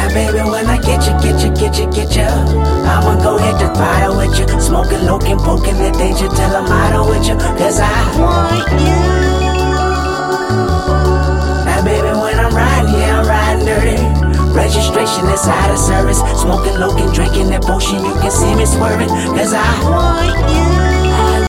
baby, when I get you, I'ma go hit the throttle with you. Smoking, looking, poking the danger till I'm out with you. Cause I want you. Now baby, when I'm riding, yeah, I'm riding dirty. Registration is out of service. Smoking, looking, drinking that potion, you can see me swerving. Cause I want you.